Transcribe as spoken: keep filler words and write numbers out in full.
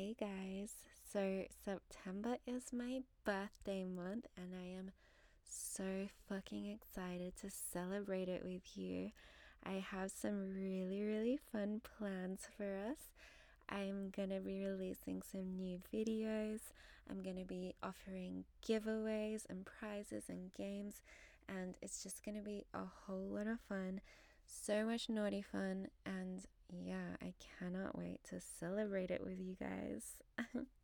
Hey guys, so September is my birthday month and I am so fucking excited to celebrate it with you. I have some really, really fun plans for us. I'm gonna be releasing some new videos. I'm gonna be offering giveaways and prizes and games, and it's just gonna be a whole lot of fun. So much naughty fun, and yeah, I cannot wait to celebrate it with you guys.